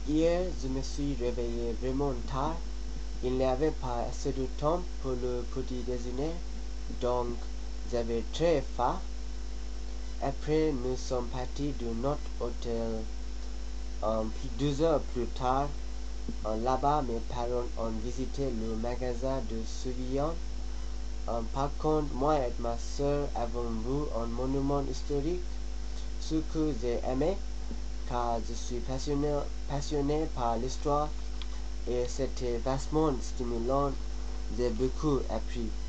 Hier, je me suis réveillé vraiment tard. Il n'y avait pas assez de temps pour le petit déjeuner, donc j'avais très faim. Après, nous sommes partis de notre hôtel 2 heures plus tard. Là-bas, mes parents ont visité le magasin de souvenirs. Par contre, moi et ma soeur avons vu un monument historique, ce que j'ai aimé, car je suis passionné par l'histoire et c'était vachement stimulant. J'ai beaucoup appris.